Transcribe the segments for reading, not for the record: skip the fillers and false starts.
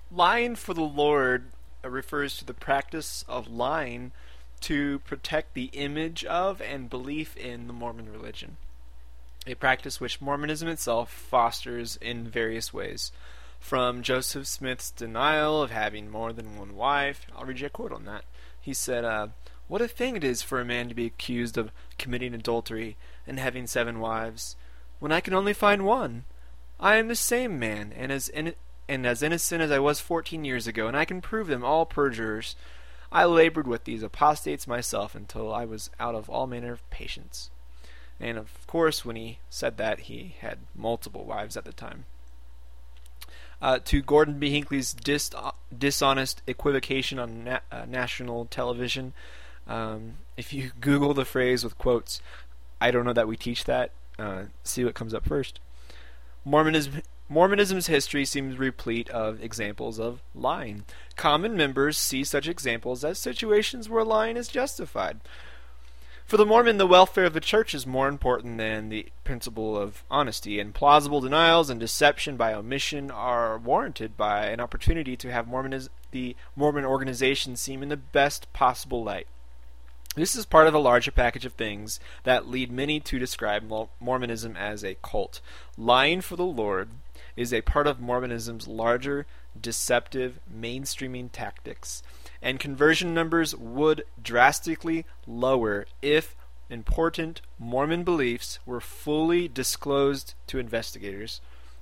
Lying for the Lord refers to the practice of lying to protect the image of and belief in the Mormon religion, a practice which Mormonism itself fosters in various ways. From Joseph Smith's denial of having more than one wife, I'll read you a quote on that. He said, "What a thing it is for a man to be accused of committing adultery and having 7 wives, when I can only find one. I am the same man, and as innocent as I was 14 years ago, and I can prove them all perjurers. I labored with these apostates myself until I was out of all manner of patience." And of course, when he said that, he had multiple wives at the time. To Gordon B. Hinckley's dishonest equivocation on national television, if you Google the phrase with quotes, "I don't know that we teach that," see what comes up first. Mormonism's history seems replete of examples of lying. Common members see such examples as situations where lying is justified. For the Mormon, the welfare of the church is more important than the principle of honesty, and plausible denials and deception by omission are warranted by an opportunity to have the Mormon organization seem in the best possible light. This is part of a larger package of things that lead many to describe Mormonism as a cult. Lying for the Lord is a part of Mormonism's larger, deceptive, mainstreaming tactics, and conversion numbers would drastically lower if important Mormon beliefs were fully disclosed to investigators.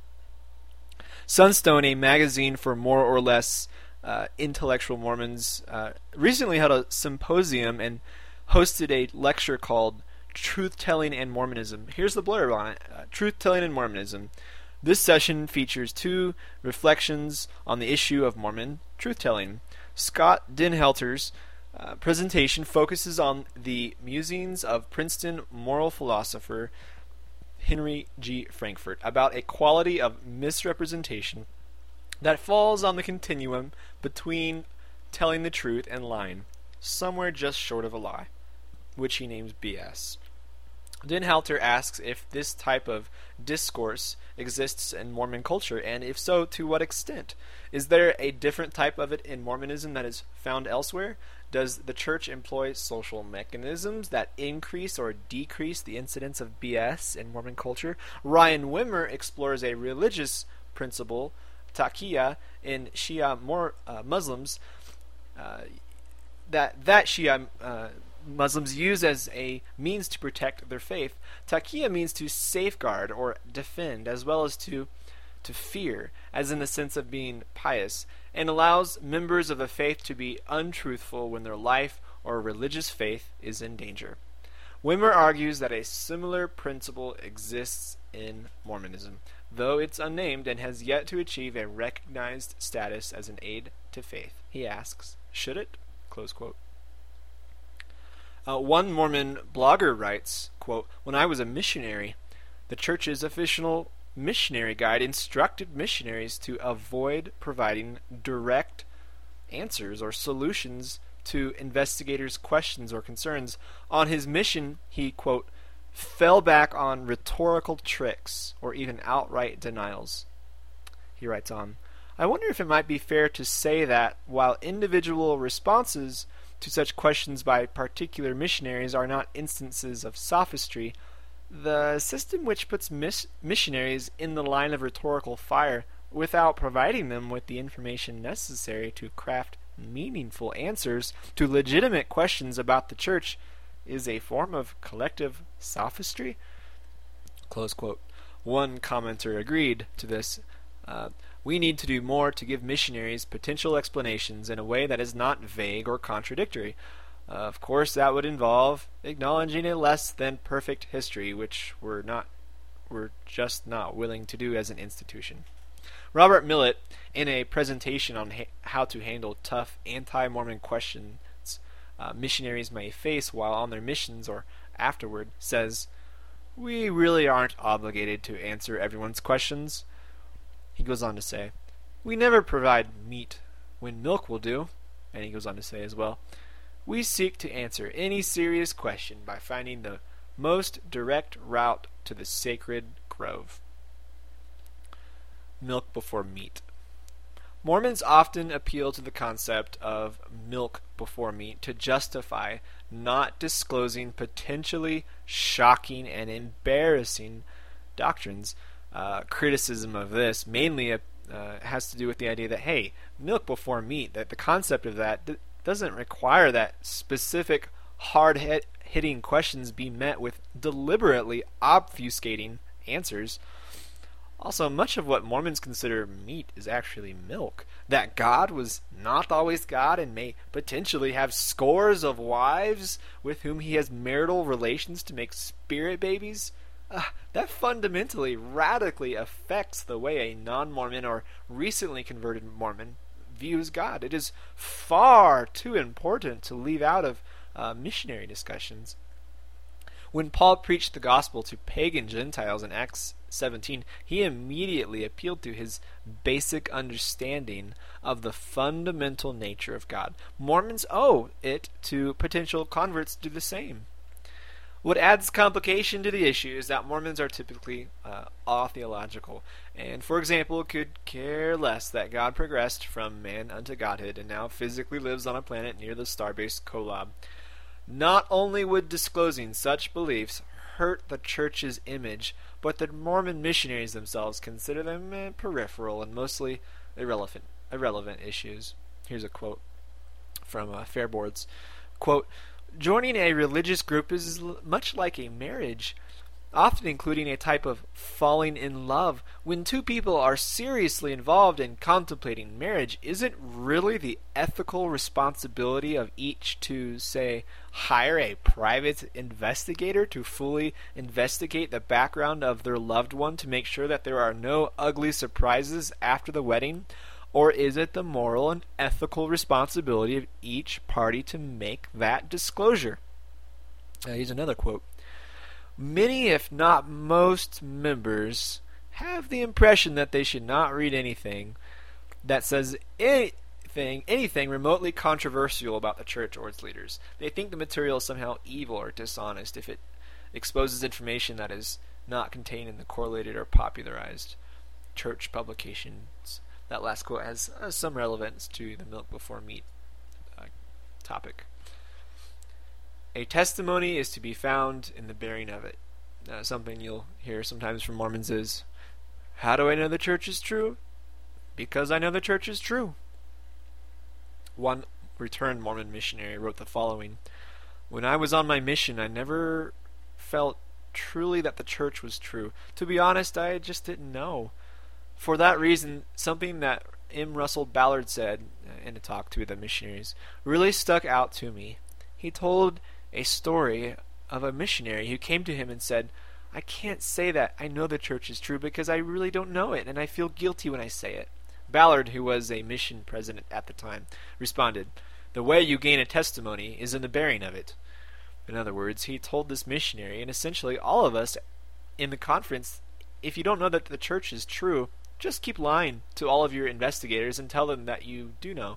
Sunstone, a magazine for more or less intellectual Mormons, recently held a symposium and hosted a lecture called Truth-Telling and Mormonism. Here's the blurb on it. Truth-Telling and Mormonism. This session features 2 reflections on the issue of Mormon truth-telling. Scott Denhelter's presentation focuses on the musings of Princeton moral philosopher Henry G. Frankfurt about a quality of misrepresentation that falls on the continuum between telling the truth and lying, somewhere just short of a lie, which he names BS. Denhalter asks if this type of discourse exists in Mormon culture, and if so, to what extent. Is there a different type of it in Mormonism that is found elsewhere? Does the church employ social mechanisms that increase or decrease the incidence of BS in Mormon culture? Ryan Wimmer explores a religious principle, taqiyya, in Shia Muslims, that Shia Muslims use as a means to protect their faith. Taqiyya means to safeguard or defend, as well as to fear, as in the sense of being pious, and allows members of a faith to be untruthful when their life or religious faith is in danger. Wimmer argues that a similar principle exists in Mormonism, though it's unnamed and has yet to achieve a recognized status as an aid to faith. He asks, should it? Close quote. One Mormon blogger writes, quote, "When I was a missionary, the church's official missionary guide instructed missionaries to avoid providing direct answers or solutions to investigators' questions or concerns. On his mission, he, quote, fell back on rhetorical tricks or even outright denials." He writes on, "I wonder if it might be fair to say that while individual responses to such questions by particular missionaries are not instances of sophistry, the system which puts missionaries in the line of rhetorical fire without providing them with the information necessary to craft meaningful answers to legitimate questions about the church is a form of collective sophistry?" Close quote. One commenter agreed to this. We need to do more to give missionaries potential explanations in a way that is not vague or contradictory. Of course, that would involve acknowledging a less than perfect history, which we're just not willing to do as an institution. Robert Millett, in a presentation on how to handle tough anti-Mormon questions missionaries may face while on their missions or afterward, says, "We really aren't obligated to answer everyone's questions." He goes on to say, "We never provide meat when milk will do." And he goes on to say as well, "We seek to answer any serious question by finding the most direct route to the sacred grove." Milk before meat. Mormons often appeal to the concept of milk before meat to justify not disclosing potentially shocking and embarrassing doctrines. Criticism of this mainly has to do with the idea that, hey, milk before meat, that the concept of that doesn't require that specific hard-hitting questions be met with deliberately obfuscating answers. Also, much of what Mormons consider meat is actually milk. That God was not always God and may potentially have scores of wives with whom he has marital relations to make spirit babies. That fundamentally, radically affects the way a non-Mormon or recently converted Mormon views God. It is far too important to leave out of missionary discussions. When Paul preached the gospel to pagan Gentiles in Acts 17, he immediately appealed to his basic understanding of the fundamental nature of God. Mormons owe it to potential converts to do the same. What adds complication to the issue is that Mormons are typically atheological, and, for example, could care less that God progressed from man unto godhood and now physically lives on a planet near the starbase Kolob. Not only would disclosing such beliefs hurt the church's image, but the Mormon missionaries themselves consider them peripheral and mostly irrelevant issues. Here's a quote from Fairboards. Quote, "Joining a religious group is much like a marriage, often including a type of falling in love. When two people are seriously involved in contemplating marriage, isn't really the ethical responsibility of each to, say, hire a private investigator to fully investigate the background of their loved one to make sure that there are no ugly surprises after the wedding? Or is it the moral and ethical responsibility of each party to make that disclosure?" Here's another quote. "Many, if not most, members have the impression that they should not read anything that says anything remotely controversial about the church or its leaders. They think the material is somehow evil or dishonest if it exposes information that is not contained in the correlated or popularized church publications." That last quote has some relevance to the milk before meat topic. "A testimony is to be found in the bearing of it." Something you'll hear sometimes from Mormons is, "How do I know the church is true? Because I know the church is true." One returned Mormon missionary wrote the following: "When I was on my mission, I never felt truly that the church was true. To be honest, I just didn't know. For that reason, something that M. Russell Ballard said in a talk to the missionaries really stuck out to me. He told a story of a missionary who came to him and said, 'I can't say that I know the church is true because I really don't know it, and I feel guilty when I say it.' Ballard, who was a mission president at the time, responded, 'The way you gain a testimony is in the bearing of it.' In other words, he told this missionary, and essentially all of us in the conference, if you don't know that the church is true, just keep lying to all of your investigators and tell them that you do know.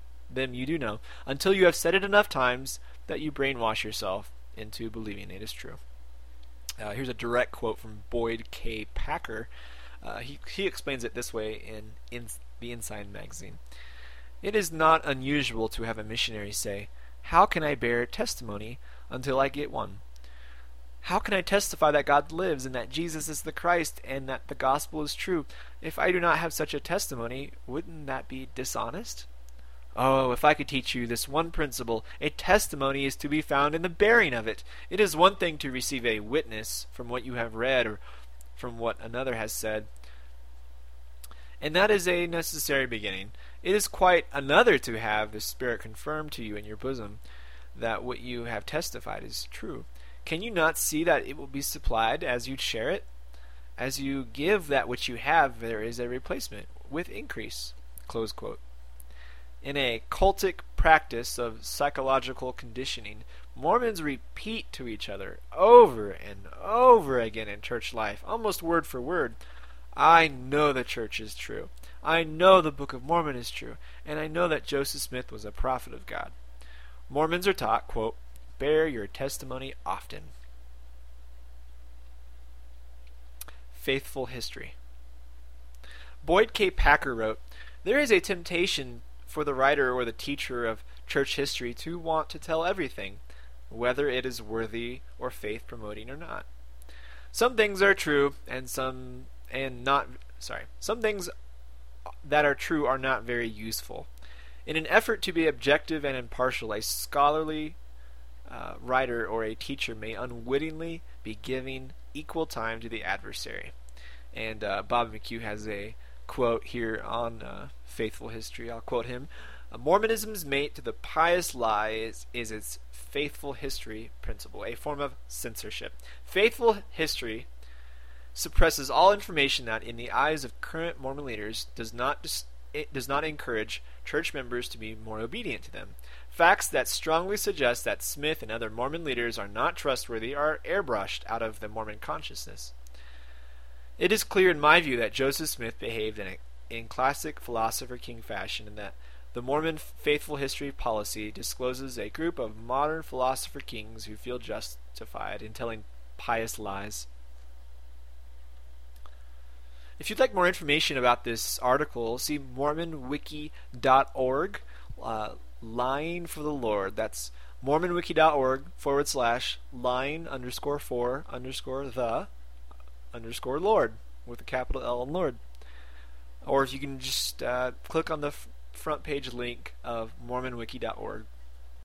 Until you have said it enough times that you brainwash yourself into believing it is true." Here's a direct quote from Boyd K. Packer. He explains it this way in the Ensign magazine. "It is not unusual to have a missionary say, 'How can I bear testimony until I get one? How can I testify that God lives and that Jesus is the Christ and that the gospel is true? If I do not have such a testimony, wouldn't that be dishonest? Oh, if I could teach you this one principle, a testimony is to be found in the bearing of it. It is one thing to receive a witness from what you have read or from what another has said, and that is a necessary beginning. It is quite another to have the Spirit confirm to you in your bosom that what you have testified is true. Can you not see that it will be supplied as you share it? As you give that which you have, there is a replacement with increase." Close quote. In a cultic practice of psychological conditioning, Mormons repeat to each other over and over again in church life, almost word for word, "I know the church is true. I know the Book of Mormon is true. And I know that Joseph Smith was a prophet of God." Mormons are taught, quote, "Bear your testimony often." Faithful history. Boyd K. Packer wrote, There is a temptation for the writer or the teacher of church history to want to tell everything, whether it is worthy or faith promoting or not. Some things are true some things that are true are not very useful. In an effort to be objective and impartial, a scholarly writer or a teacher may unwittingly be giving equal time to the adversary. And Bob McHugh has a quote here on Faithful History. I'll quote him. Mormonism's mate to the pious lie is its faithful history principle, a form of censorship. Faithful history suppresses all information that, in the eyes of current Mormon leaders, does not encourage church members to be more obedient to them. Facts that strongly suggest that Smith and other Mormon leaders are not trustworthy are airbrushed out of the Mormon consciousness. It is clear in my view that Joseph Smith behaved in classic philosopher king fashion, and that the Mormon faithful history policy discloses a group of modern philosopher kings who feel justified in telling pious lies. If you'd like more information about this article, see mormonwiki.org, lying for the Lord. That's mormonwiki.org/lying_for_the_Lord with a capital L in Lord. Or if you can just click on the front page link of mormonwiki.org.